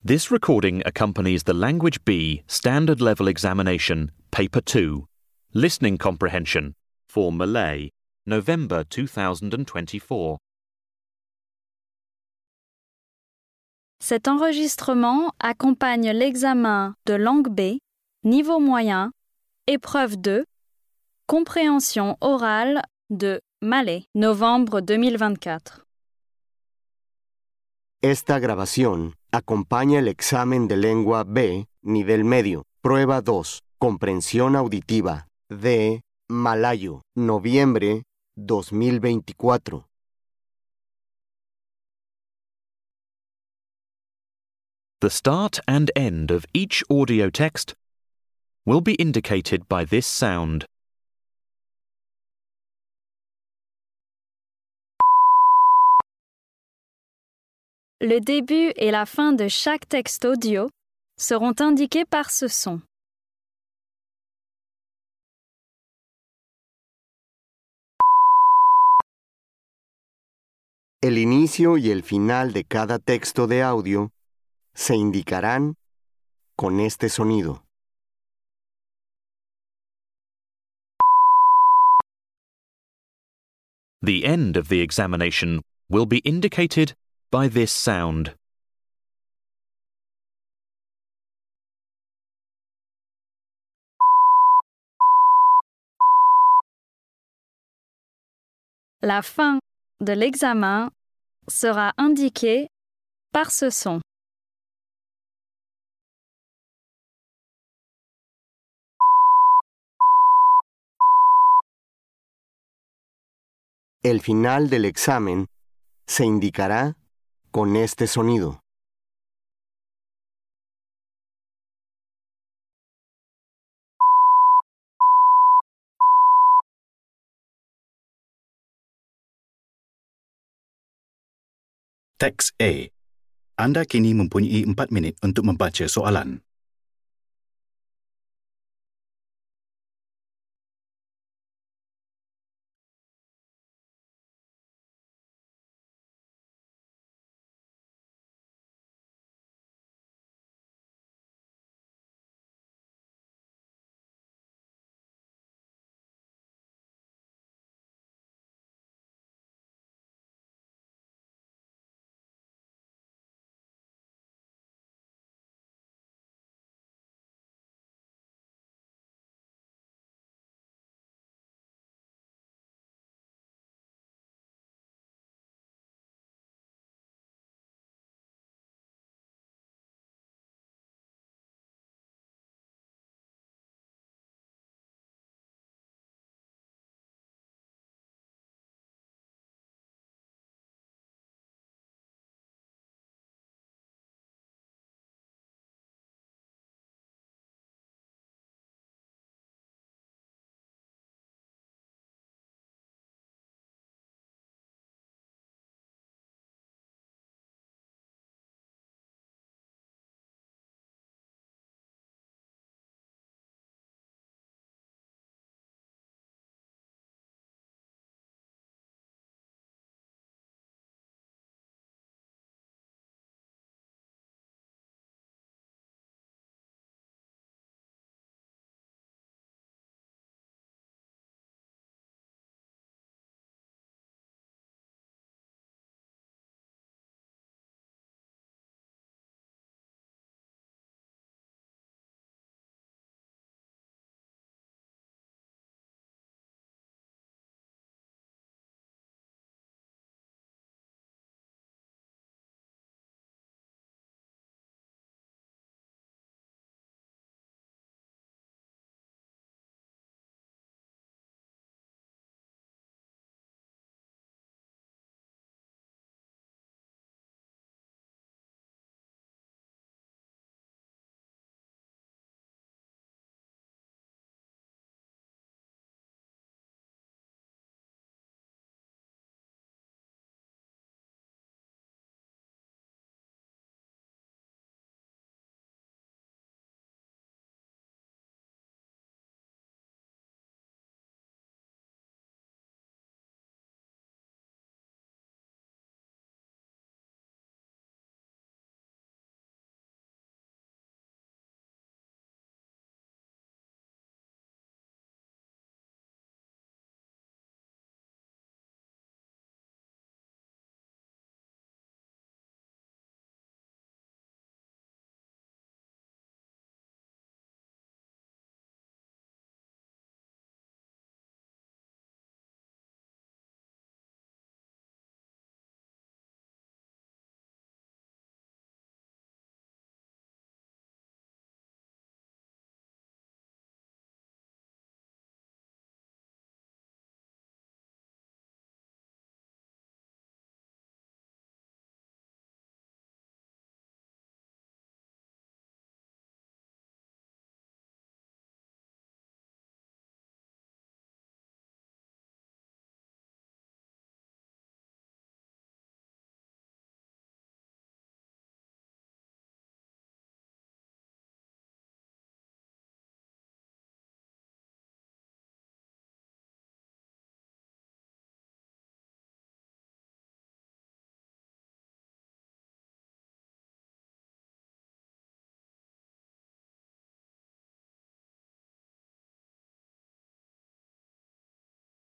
This recording accompanies the Language B Standard Level Examination, Paper 2, Listening Comprehension, for Malay, November 2024. Cet enregistrement accompagne l'examen de langue B, niveau moyen, épreuve 2, compréhension orale de Malais, novembre 2024. Esta grabación acompaña el examen de lengua B, nivel medio, prueba 2, comprensión auditiva, de Malayo, noviembre 2024. The start and end of each audio text will be indicated by this sound. Le début et la fin de chaque texte audio seront indiqués par ce son. El inicio y el final de cada texto de audio se indicarán con este sonido. The end of the examination will be indicated by this sound. La fin de l'examen sera indiquée par ce son. El final del examen se indicará con este sonido. Teks A. Anda kini mempunyai 4 minit untuk membaca soalan.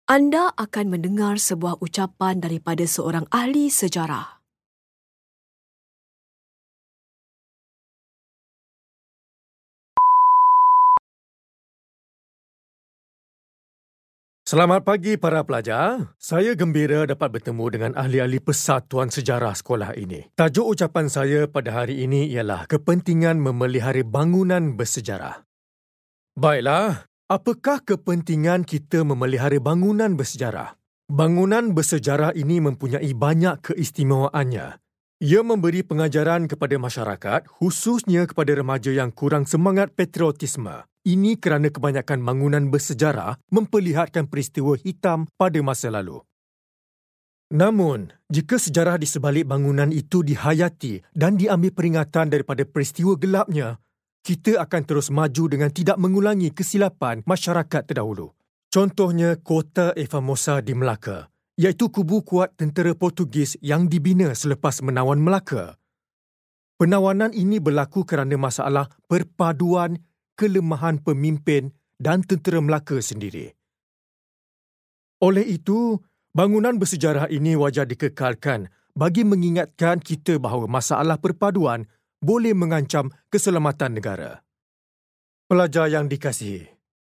Anda akan mendengar sebuah ucapan daripada seorang ahli sejarah. Selamat pagi para pelajar. Saya gembira dapat bertemu dengan ahli-ahli persatuan sejarah sekolah ini. Tajuk ucapan saya pada hari ini ialah kepentingan memelihara bangunan bersejarah. Baiklah, apakah kepentingan kita memelihara bangunan bersejarah? Bangunan bersejarah ini mempunyai banyak keistimewaannya. Ia memberi pengajaran kepada masyarakat, khususnya kepada remaja yang kurang semangat patriotisme. Ini kerana kebanyakan bangunan bersejarah memperlihatkan peristiwa hitam pada masa lalu. Namun, jika sejarah di sebalik bangunan itu dihayati dan diambil peringatan daripada peristiwa gelapnya, kita akan terus maju dengan tidak mengulangi kesilapan masyarakat terdahulu. Contohnya Kota Formosa di Melaka, iaitu kubu kuat tentera Portugis yang dibina selepas menawan Melaka. Penawanan ini berlaku kerana masalah perpaduan kelemahan pemimpin dan tentera Melaka sendiri. Oleh itu, bangunan bersejarah ini wajar dikekalkan bagi mengingatkan kita bahawa masalah perpaduan boleh mengancam keselamatan negara. Pelajar yang dikasihi.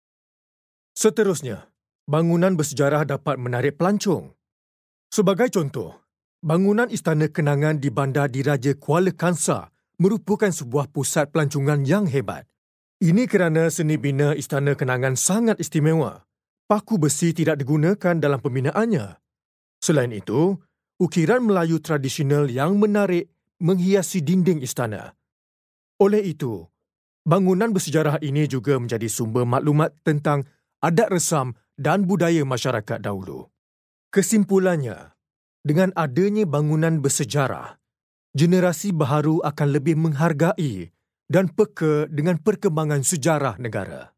Seterusnya, bangunan bersejarah dapat menarik pelancong. Sebagai contoh, bangunan Istana Kenangan di Bandar Diraja Kuala Kangsar merupakan sebuah pusat pelancongan yang hebat. Ini kerana seni bina Istana Kenangan sangat istimewa. Paku besi tidak digunakan dalam pembinaannya. Selain itu, ukiran Melayu tradisional yang menarik menghiasi dinding istana. Oleh itu, bangunan bersejarah ini juga menjadi sumber maklumat tentang adat resam dan budaya masyarakat dahulu. Kesimpulannya, dengan adanya bangunan bersejarah, generasi baharu akan lebih menghargai dan peka dengan perkembangan sejarah negara.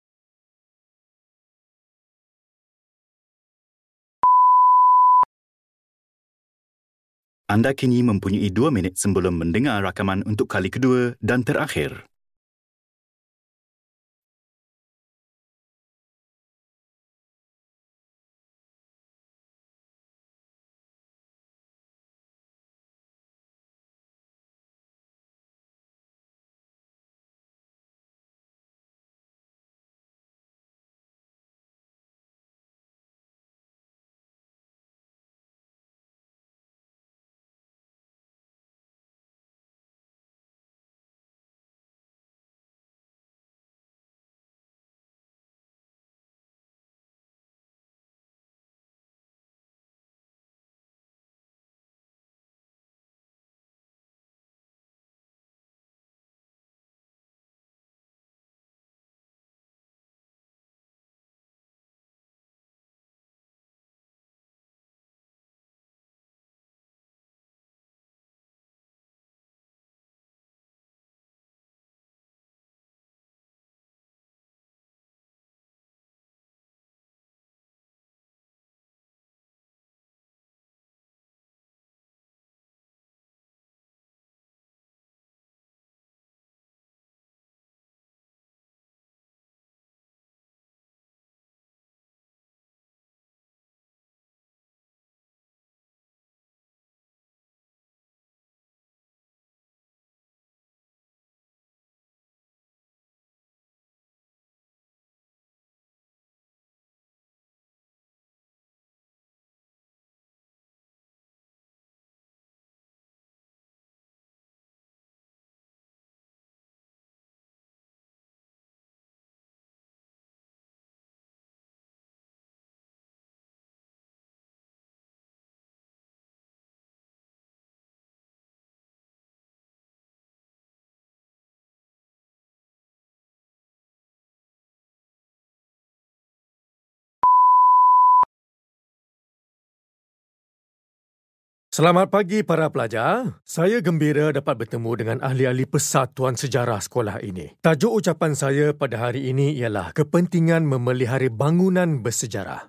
Anda kini mempunyai 2 minit sebelum mendengar rakaman untuk kali kedua dan terakhir. Selamat pagi para pelajar. Saya gembira dapat bertemu dengan ahli-ahli persatuan sejarah sekolah ini. Tajuk ucapan saya pada hari ini ialah kepentingan memelihara bangunan bersejarah.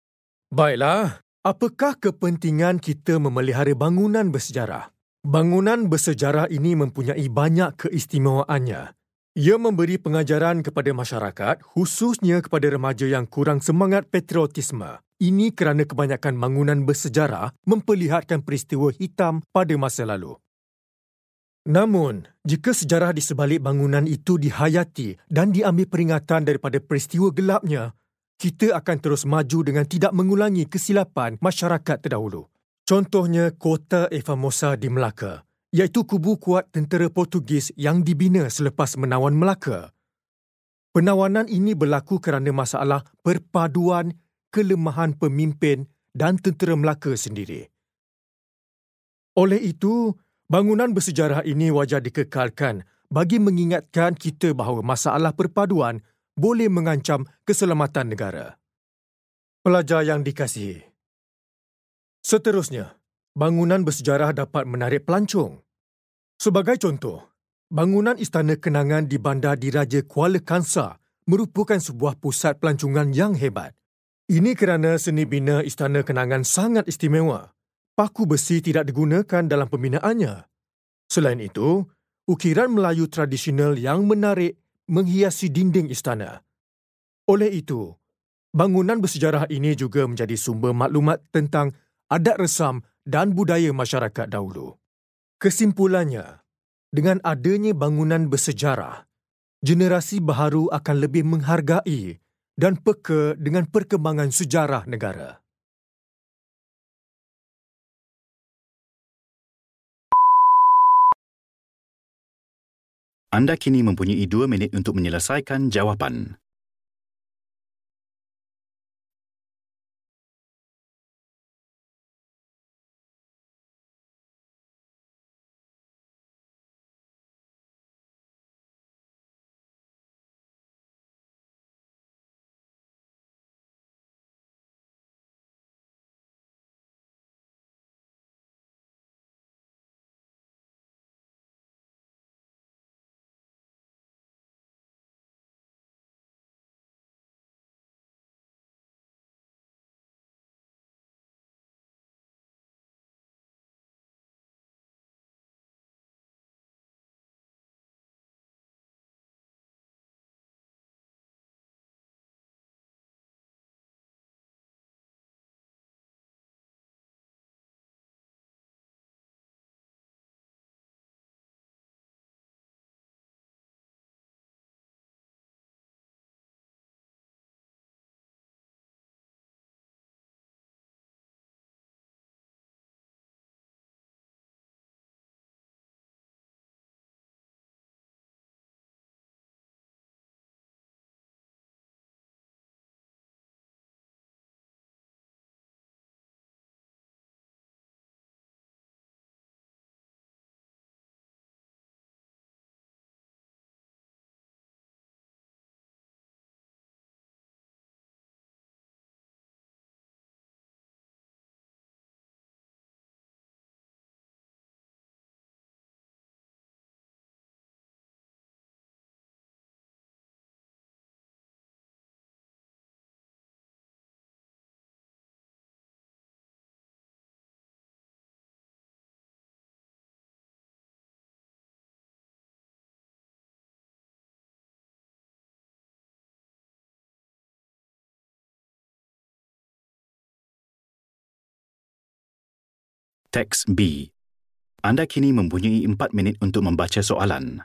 Baiklah, apakah kepentingan kita memelihara bangunan bersejarah? Bangunan bersejarah ini mempunyai banyak keistimewaannya. Ia memberi pengajaran kepada masyarakat, khususnya kepada remaja yang kurang semangat patriotisme. Ini kerana kebanyakan bangunan bersejarah memperlihatkan peristiwa hitam pada masa lalu. Namun, jika sejarah di sebalik bangunan itu dihayati dan diambil peringatan daripada peristiwa gelapnya, kita akan terus maju dengan tidak mengulangi kesilapan masyarakat terdahulu. Contohnya Kota Formosa di Melaka, iaitu kubu kuat tentera Portugis yang dibina selepas menawan Melaka. Penawanan ini berlaku kerana masalah perpaduan kelemahan pemimpin dan tentera Melaka sendiri. Oleh itu, bangunan bersejarah ini wajar dikekalkan bagi mengingatkan kita bahawa masalah perpaduan boleh mengancam keselamatan negara. Pelajar yang dikasihi, seterusnya, bangunan bersejarah dapat menarik pelancong. Sebagai contoh, bangunan Istana Kenangan di Bandar Diraja Kuala Kangsar merupakan sebuah pusat pelancongan yang hebat. Ini kerana seni bina Istana Kenangan sangat istimewa. Paku besi tidak digunakan dalam pembinaannya. Selain itu, ukiran Melayu tradisional yang menarik menghiasi dinding istana. Oleh itu, bangunan bersejarah ini juga menjadi sumber maklumat tentang adat resam dan budaya masyarakat dahulu. Kesimpulannya, dengan adanya bangunan bersejarah, generasi baharu akan lebih menghargai dan peka dengan perkembangan sejarah negara. Anda kini mempunyai 2 minit untuk menyelesaikan jawapan. Teks B. Anda kini mempunyai 4 minit untuk membaca soalan.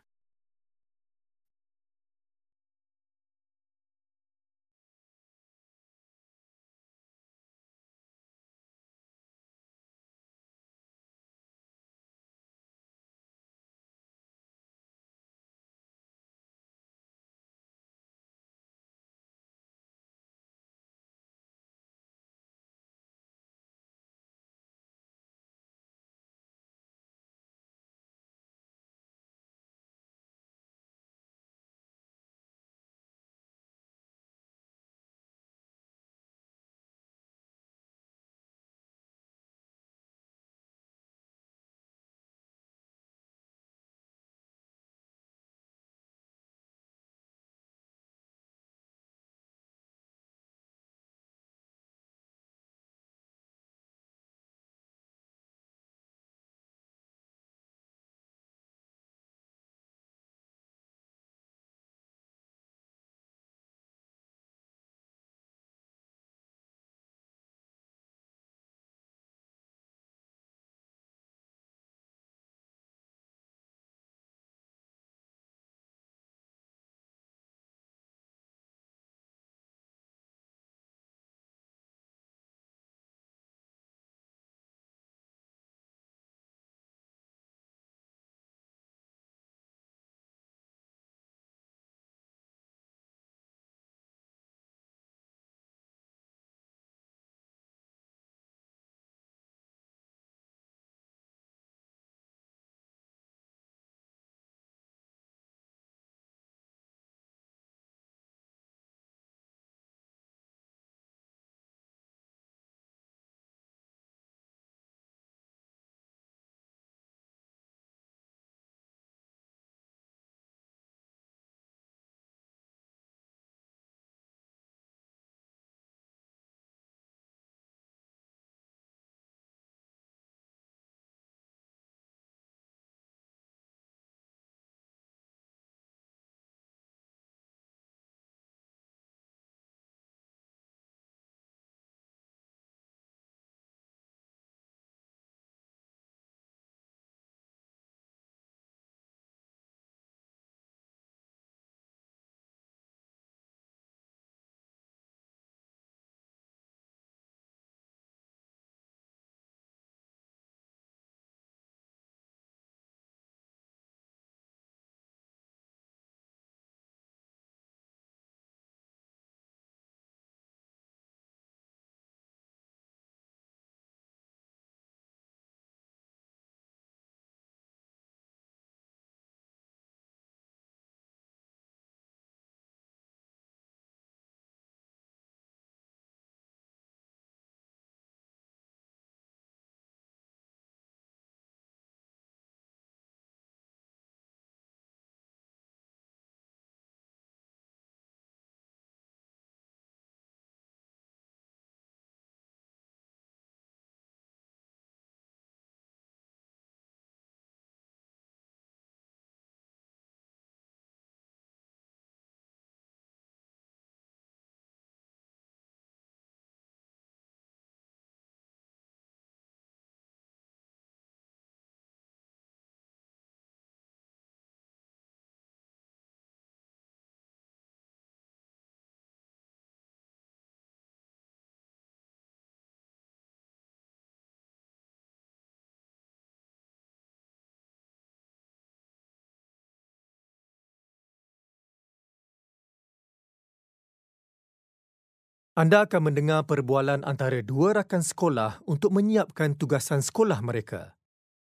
Anda akan mendengar perbualan antara dua rakan sekolah untuk menyiapkan tugasan sekolah mereka.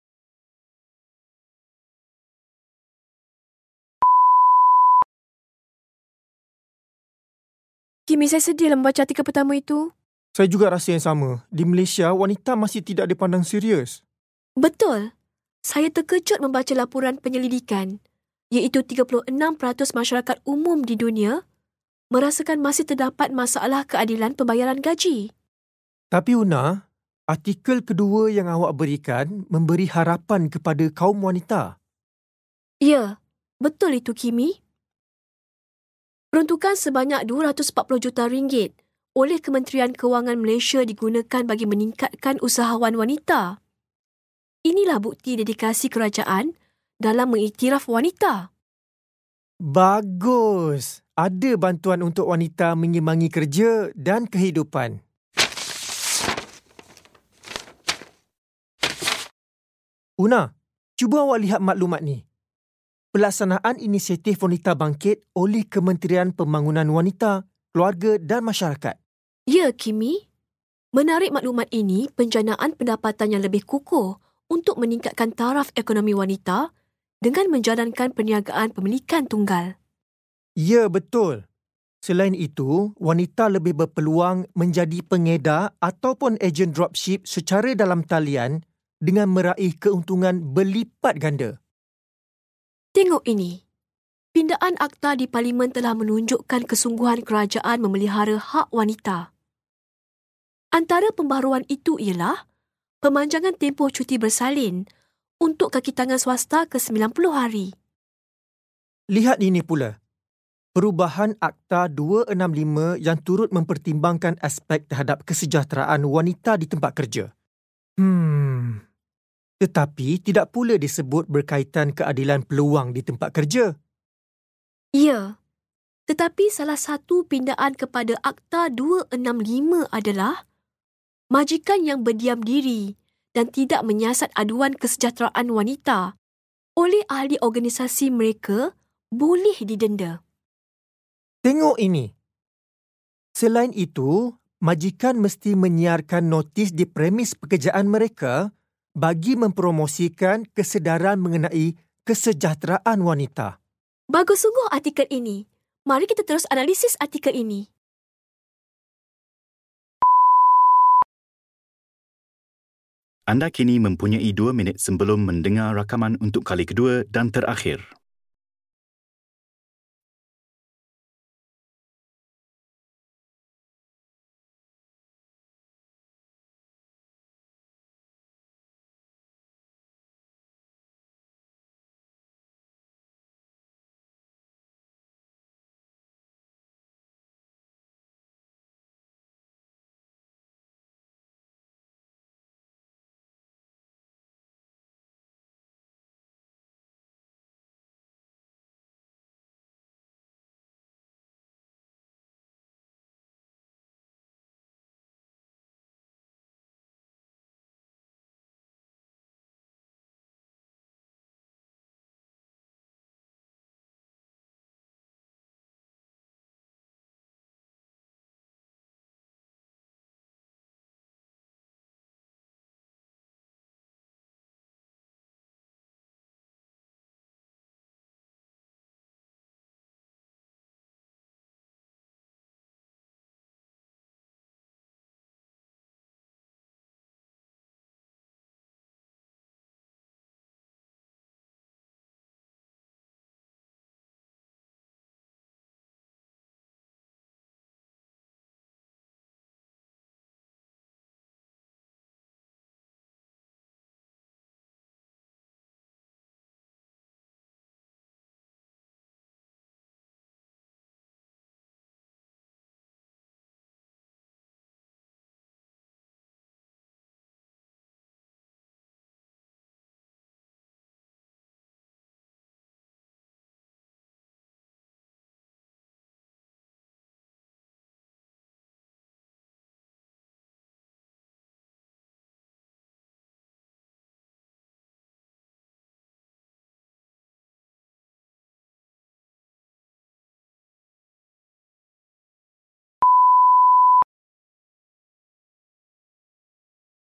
Kimi, saya sedih membaca artikel pertama itu. Saya juga rasa yang sama. Di Malaysia, wanita masih tidak dipandang serius. Betul. Saya terkejut membaca laporan penyelidikan, iaitu 36% masyarakat umum di dunia merasakan masih terdapat masalah keadilan pembayaran gaji. Tapi Una, artikel kedua yang awak berikan memberi harapan kepada kaum wanita. Ya, betul itu, Kimi. Peruntukan sebanyak 240 juta ringgit oleh Kementerian Kewangan Malaysia digunakan bagi meningkatkan usahawan wanita. Inilah bukti dedikasi kerajaan dalam mengiktiraf wanita. Bagus! Ada bantuan untuk wanita mengimbangi kerja dan kehidupan. Una, cuba awak lihat maklumat ni. Pelaksanaan inisiatif Wanita Bangkit oleh Kementerian Pembangunan Wanita, Keluarga dan Masyarakat. Ya, Kimi. Menarik maklumat ini penjanaan pendapatan yang lebih kukuh untuk meningkatkan taraf ekonomi wanita dengan menjalankan perniagaan pemilikan tunggal. Ya, betul. Selain itu, wanita lebih berpeluang menjadi pengedar ataupun ejen dropship secara dalam talian dengan meraih keuntungan berlipat ganda. Tengok ini. Pindaan akta di Parlimen telah menunjukkan kesungguhan kerajaan memelihara hak wanita. Antara pembaharuan itu ialah pemanjangan tempoh cuti bersalin untuk kaki tangan swasta ke 90 hari. Lihat ini pula. Perubahan Akta 265 yang turut mempertimbangkan aspek terhadap kesejahteraan wanita di tempat kerja. Tetapi tidak pula disebut berkaitan keadilan peluang di tempat kerja. Ya, tetapi salah satu pindaan kepada Akta 265 adalah majikan yang berdiam diri dan tidak menyiasat aduan kesejahteraan wanita oleh ahli organisasi mereka boleh didenda. Tengok ini. Selain itu, majikan mesti menyiarkan notis di premis pekerjaan mereka bagi mempromosikan kesedaran mengenai kesejahteraan wanita. Bagus sungguh artikel ini. Mari kita terus analisis artikel ini. Anda kini mempunyai 2 minit sebelum mendengar rakaman untuk kali kedua dan terakhir.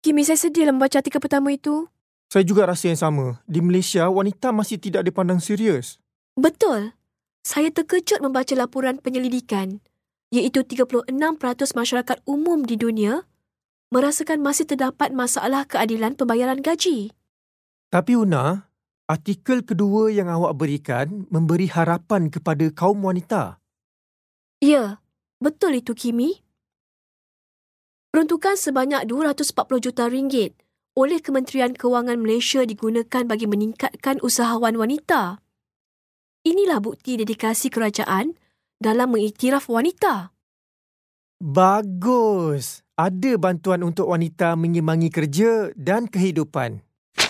Kimi, saya sedihlah membaca artikel pertama itu. Saya juga rasa yang sama. Di Malaysia, wanita masih tidak dipandang serius. Betul. Saya terkejut membaca laporan penyelidikan, iaitu 36% masyarakat umum di dunia merasakan masih terdapat masalah keadilan pembayaran gaji. Tapi Una, artikel kedua yang awak berikan memberi harapan kepada kaum wanita. Ya, betul itu, Kimi. Peruntukan sebanyak 240 juta ringgit oleh Kementerian Kewangan Malaysia digunakan bagi meningkatkan usahawan wanita. Inilah bukti dedikasi kerajaan dalam mengiktiraf wanita. Bagus! Ada bantuan untuk wanita menyembangi kerja dan kehidupan.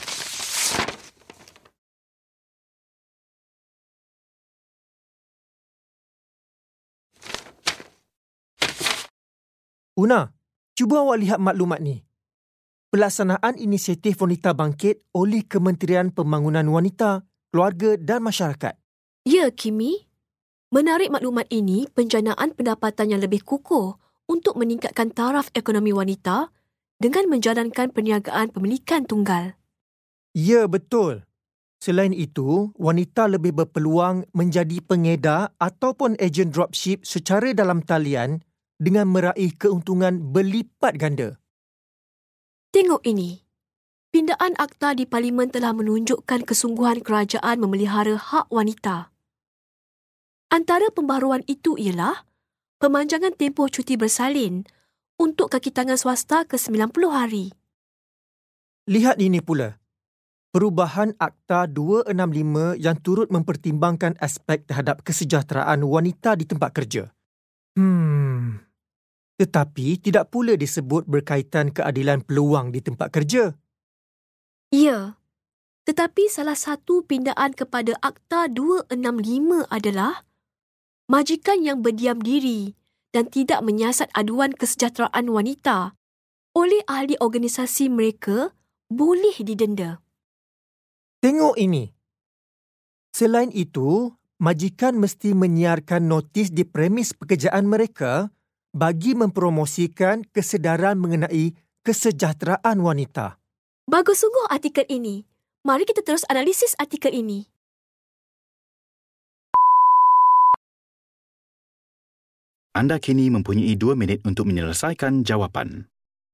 Una, cuba awak lihat maklumat ni. Pelaksanaan inisiatif Wanita Bangkit oleh Kementerian Pembangunan Wanita, Keluarga dan Masyarakat. Ya, Kimi. Menarik maklumat ini penjanaan pendapatan yang lebih kukuh untuk meningkatkan taraf ekonomi wanita dengan menjalankan perniagaan pemilikan tunggal. Ya, betul. Selain itu, wanita lebih berpeluang menjadi pengedar ataupun ejen dropship secara dalam talian dengan meraih keuntungan berlipat ganda. Tengok ini. Pindaan akta di Parlimen telah menunjukkan kesungguhan kerajaan memelihara hak wanita. Antara pembaharuan itu ialah pemanjangan tempoh cuti bersalin untuk kaki tangan swasta ke 90 hari. Lihat ini pula. Perubahan Akta 265 yang turut mempertimbangkan aspek terhadap kesejahteraan wanita di tempat kerja. Tetapi tidak pula disebut berkaitan keadilan peluang di tempat kerja. Ya, tetapi salah satu pindaan kepada Akta 265 adalah majikan yang berdiam diri dan tidak menyiasat aduan kesejahteraan wanita oleh ahli organisasi mereka boleh didenda. Tengok ini. Selain itu, majikan mesti menyiarkan notis di premis pekerjaan mereka bagi mempromosikan kesedaran mengenai kesejahteraan wanita. Bagus sungguh artikel ini. Mari kita terus analisis artikel ini. Anda kini mempunyai 2 minit untuk menyelesaikan jawapan.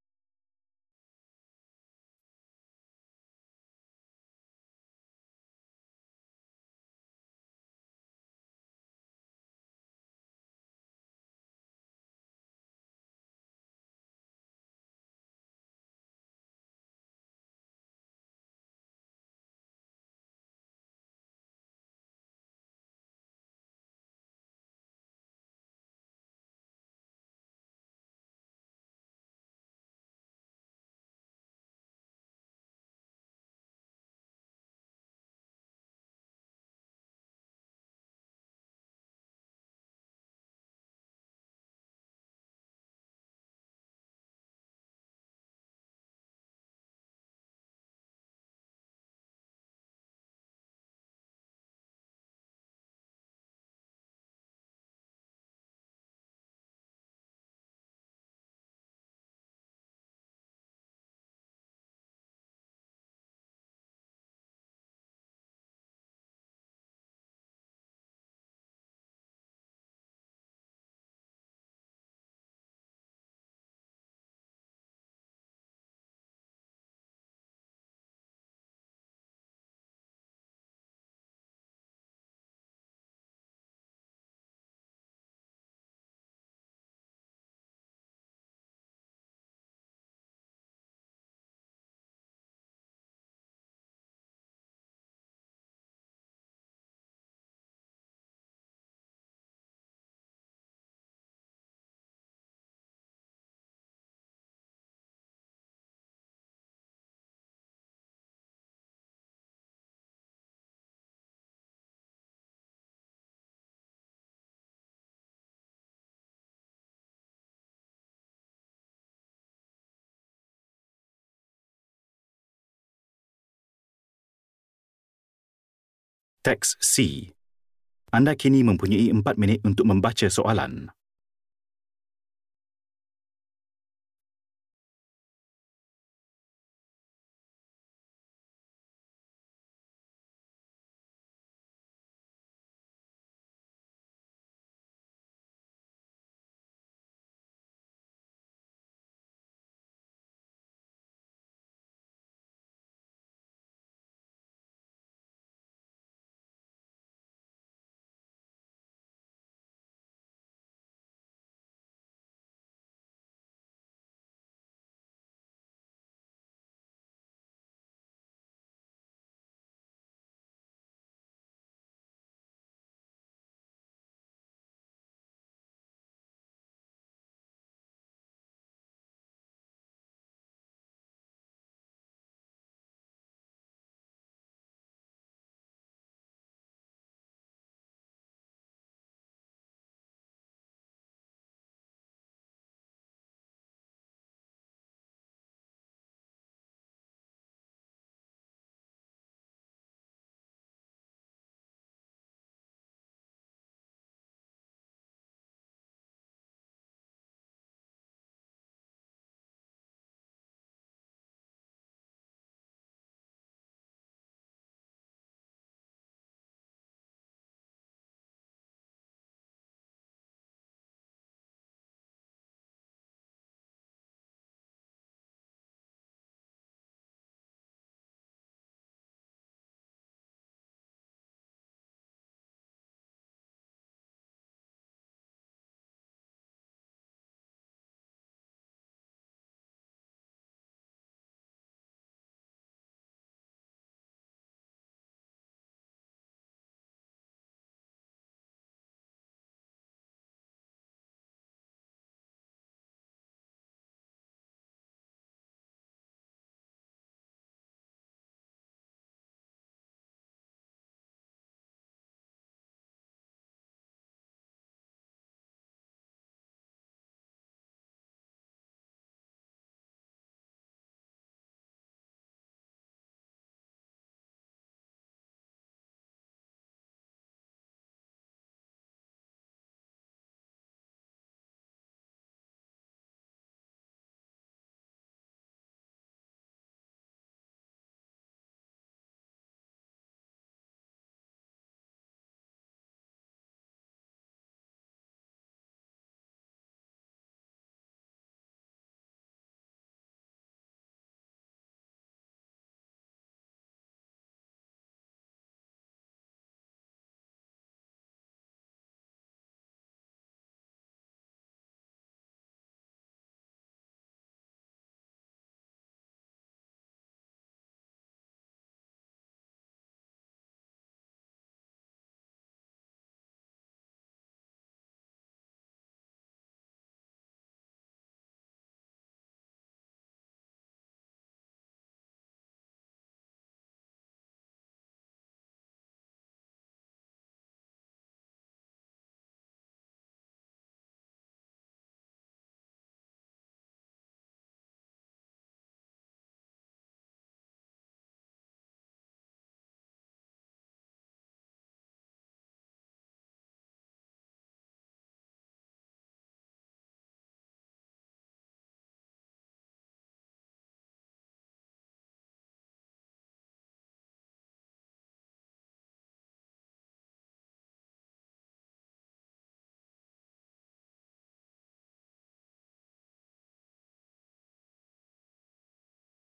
Teks C. Anda kini mempunyai 4 minit untuk membaca soalan.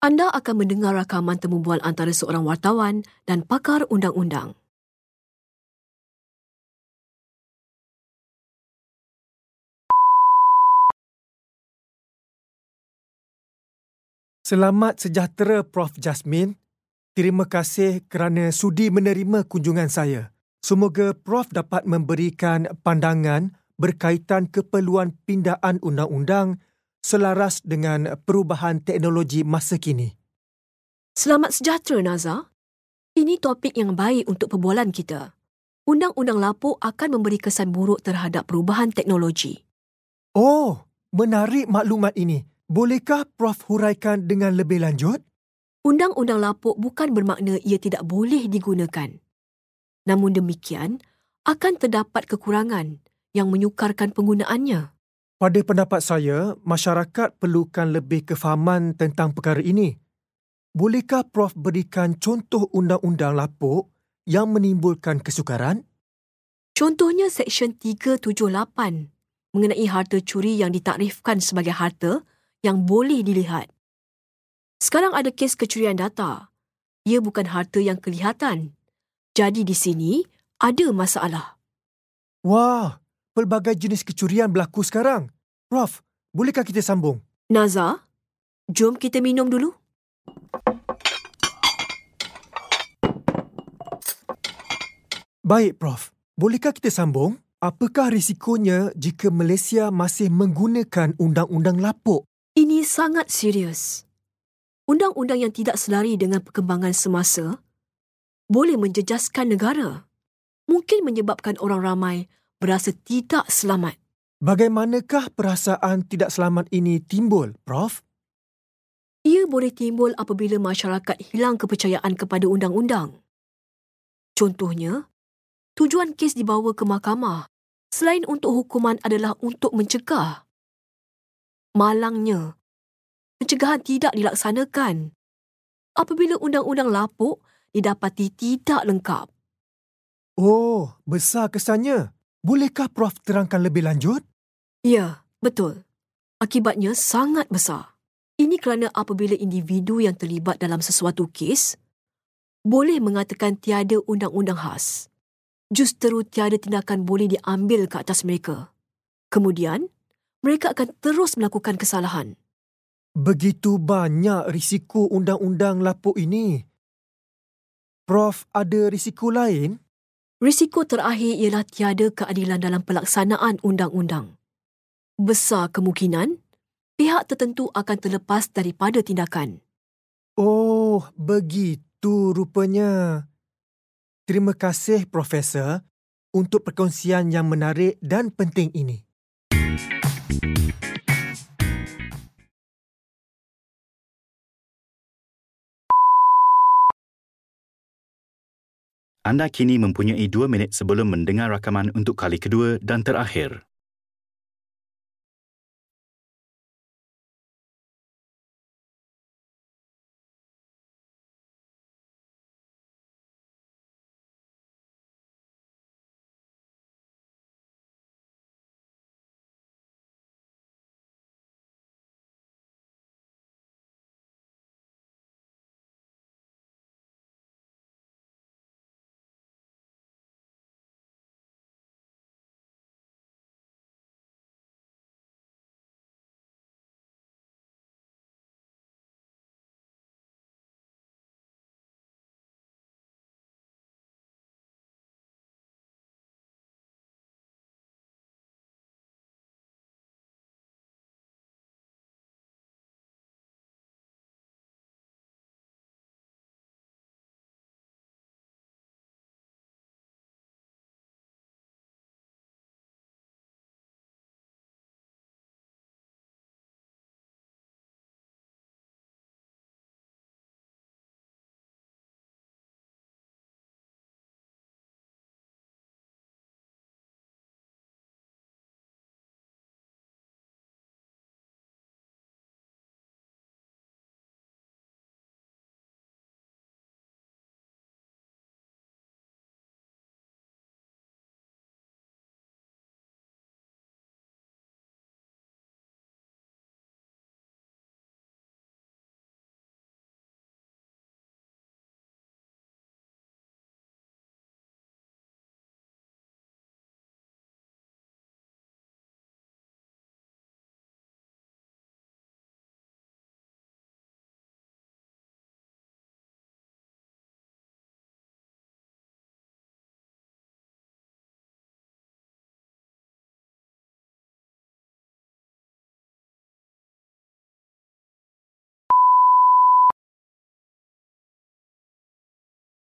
Anda akan mendengar rakaman temu bual antara seorang wartawan dan pakar undang-undang. Selamat sejahtera Prof. Jasmine. Terima kasih kerana sudi menerima kunjungan saya. Semoga Prof dapat memberikan pandangan berkaitan keperluan pindaan undang-undang selaras dengan perubahan teknologi masa kini. Selamat sejahtera, Nazar. Ini topik yang baik untuk perbualan kita. Undang-undang lapuk akan memberi kesan buruk terhadap perubahan teknologi. Oh, menarik maklumat ini. Bolehkah Prof huraikan dengan lebih lanjut? Undang-undang lapuk bukan bermakna ia tidak boleh digunakan. Namun demikian, akan terdapat kekurangan yang menyukarkan penggunaannya. Pada pendapat saya, masyarakat perlukan lebih kefahaman tentang perkara ini. Bolehkah Prof berikan contoh undang-undang lapuk yang menimbulkan kesukaran? Contohnya Seksyen 378 mengenai harta curi yang ditakrifkan sebagai harta yang boleh dilihat. Sekarang ada kes kecurian data. Ia bukan harta yang kelihatan. Jadi di sini ada masalah. Wah, pelbagai jenis kecurian berlaku sekarang. Prof, bolehkah kita sambung? Nazar, jom kita minum dulu. Baik, Prof. Bolehkah kita sambung? Apakah risikonya jika Malaysia masih menggunakan undang-undang lapuk? Ini sangat serius. Undang-undang yang tidak selari dengan perkembangan semasa boleh menjejaskan negara. Mungkin menyebabkan orang ramai berasa tidak selamat. Bagaimanakah perasaan tidak selamat ini timbul, Prof? Ia boleh timbul apabila masyarakat hilang kepercayaan kepada undang-undang. Contohnya, tujuan kes dibawa ke mahkamah selain untuk hukuman adalah untuk mencegah. Malangnya, pencegahan tidak dilaksanakan apabila undang-undang lapuk didapati tidak lengkap. Oh, besar kesannya. Bolehkah Prof terangkan lebih lanjut? Ya, betul. Akibatnya sangat besar. Ini kerana apabila individu yang terlibat dalam sesuatu kes boleh mengatakan tiada undang-undang khas, justeru tiada tindakan boleh diambil ke atas mereka. Kemudian, mereka akan terus melakukan kesalahan. Begitu banyak risiko undang-undang lapuk ini. Prof, ada risiko lain? Risiko terakhir ialah tiada keadilan dalam pelaksanaan undang-undang. Besar kemungkinan pihak tertentu akan terlepas daripada tindakan. Oh, begitu rupanya. Terima kasih, Profesor, untuk perkongsian yang menarik dan penting ini. Anda kini mempunyai 2 minit sebelum mendengar rakaman untuk kali kedua dan terakhir.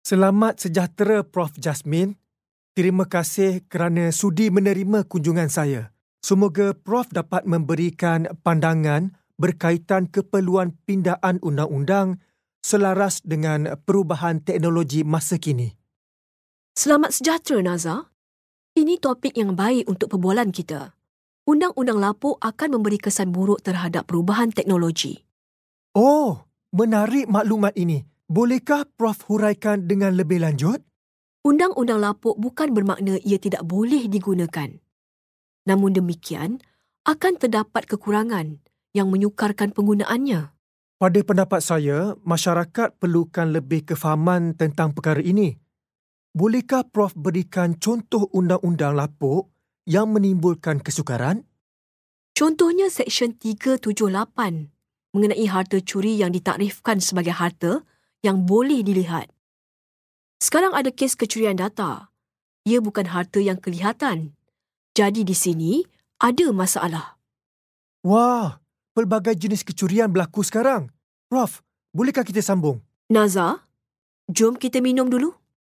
Selamat sejahtera Prof. Jasmine. Terima kasih kerana sudi menerima kunjungan saya. Semoga Prof dapat memberikan pandangan berkaitan keperluan pindaan undang-undang selaras dengan perubahan teknologi masa kini. Selamat sejahtera, Nazar. Ini topik yang baik untuk perbualan kita. Undang-undang lapuk akan memberi kesan buruk terhadap perubahan teknologi. Oh, menarik maklumat ini. Bolehkah Prof huraikan dengan lebih lanjut? Undang-undang lapuk bukan bermakna ia tidak boleh digunakan. Namun demikian, akan terdapat kekurangan yang menyukarkan penggunaannya. Pada pendapat saya, masyarakat perlukan lebih kefahaman tentang perkara ini. Bolehkah Prof berikan contoh undang-undang lapuk yang menimbulkan kesukaran? Contohnya Seksyen 378 mengenai harta curi yang ditakrifkan sebagai harta yang boleh dilihat. Sekarang ada kes kecurian data. Ia bukan harta yang kelihatan. Jadi di sini ada masalah. Wah, pelbagai jenis kecurian berlaku sekarang. Prof, bolehkah kita sambung? Nazar, jom kita minum dulu.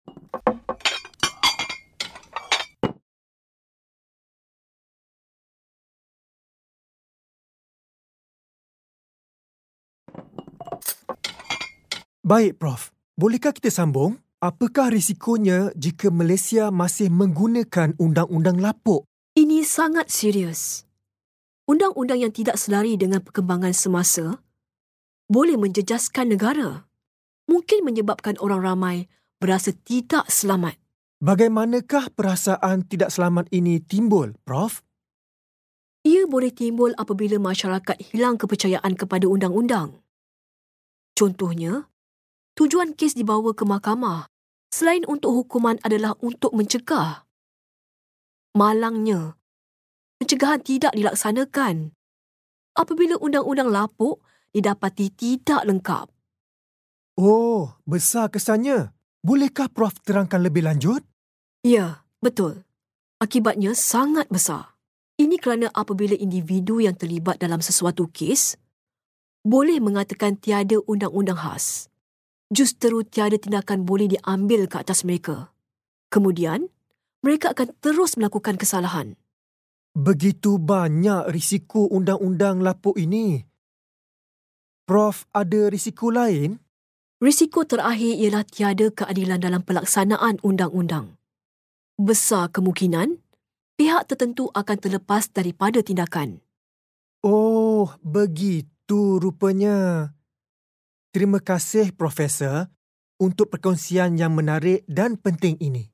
Baik, Prof. Bolehkah kita sambung? Apakah risikonya jika Malaysia masih menggunakan undang-undang lapuk? Ini sangat serius. Undang-undang yang tidak selari dengan perkembangan semasa boleh menjejaskan negara. Mungkin menyebabkan orang ramai berasa tidak selamat. Bagaimanakah perasaan tidak selamat ini timbul, Prof? Ia boleh timbul apabila masyarakat hilang kepercayaan kepada undang-undang. Contohnya, tujuan kes dibawa ke mahkamah selain untuk hukuman adalah untuk mencegah. Malangnya, pencegahan tidak dilaksanakan apabila undang-undang lapuk didapati tidak lengkap. Oh, besar kesannya. Bolehkah Prof terangkan lebih lanjut? Ya, betul. Akibatnya sangat besar. Ini kerana apabila individu yang terlibat dalam sesuatu kes boleh mengatakan tiada undang-undang khas, justeru tiada tindakan boleh diambil ke atas mereka. Kemudian, mereka akan terus melakukan kesalahan. Begitu banyak risiko undang-undang lapuk ini. Prof, ada risiko lain? Risiko terakhir ialah tiada keadilan dalam pelaksanaan undang-undang. Besar kemungkinan, pihak tertentu akan terlepas daripada tindakan. Oh, begitu rupanya. Terima kasih, Profesor, untuk perkongsian yang menarik dan penting ini.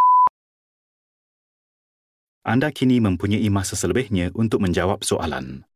Anda kini mempunyai masa selebihnya untuk menjawab soalan.